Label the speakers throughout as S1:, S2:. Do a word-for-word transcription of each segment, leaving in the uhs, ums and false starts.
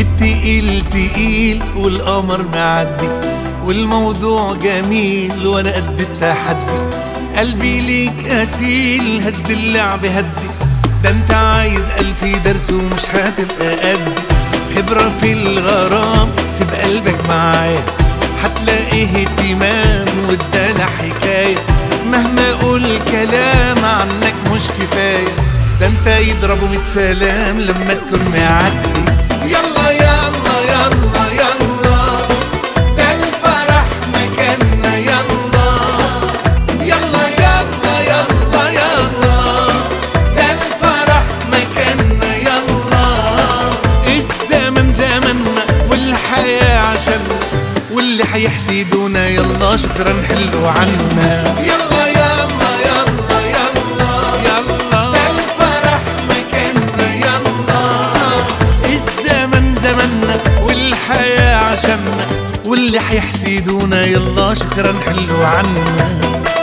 S1: التقيل تقيل والقمر معدي، والموضوع جميل وانا قد التحدي. قلبي ليك قتيل، هد اللعب هدي، ده انت عايز ألف درس ومش هتبقى قدي. خبرة في الغرام سيب قلبك معايا، هتلاقيه اهتمام وادانا حكاية. مهما اقول كلام عنك مش كفاية، ده انت يضربوا ميت سلام لما تكون معدي. يلا يلا يلا يلا، ده الفرح مكاننا. يلا يلا يلا يلا يلا، ده الفرح مكاننا. يلا الزمن زمننا والحياة عشاننا، واللي هيحسدونا يلا شكرا حلوا عنا. يلا يلا يلا يلا يلا، ده الفرح مكاننا. يلا الزمن زمننا والحياة عشاننا، واللي هيحسدونا يلا شكرا حلوا عنا.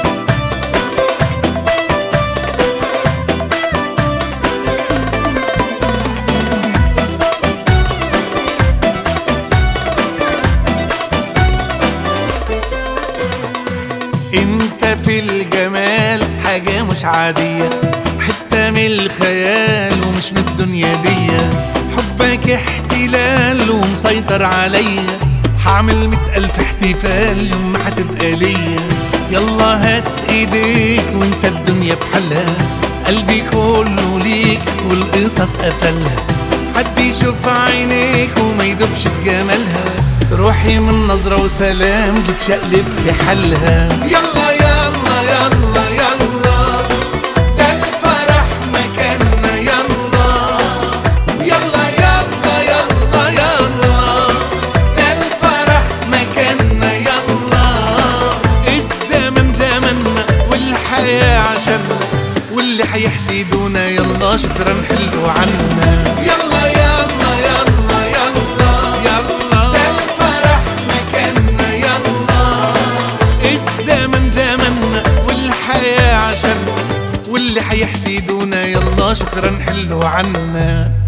S1: انت في الجمال حاجة مش عادية، حتة من الخيال ومش من الدنيا دي. حبك احتلال ومسيطر عليا، هعمل مئة ألف احتفال يوم ما هتبقى ليا. يلا هات ايديك وانسى الدنيا بحالها، قلبي كله ليك والقصص قفلها. حد يشوف عينيك وما يدوبش في جمالها، روحي من نظرة وسلام بتشقلب لحالها. يلا يلا يلا يلا، ده الفرح مكاننا. يلا يلا يلا يلا يلا، ده الفرح مكاننا. يلا الزمن زمننا والحياة عشاننا، واللي هيحسدونا يلا شكرا حلوا عنا. يلا يلا يلا يلا يلا، ده الفرح مكاننا. يلا الزمن زمننا والحياة عشاننا، واللي هيحسدونا يلا شكرا حلوا عنا.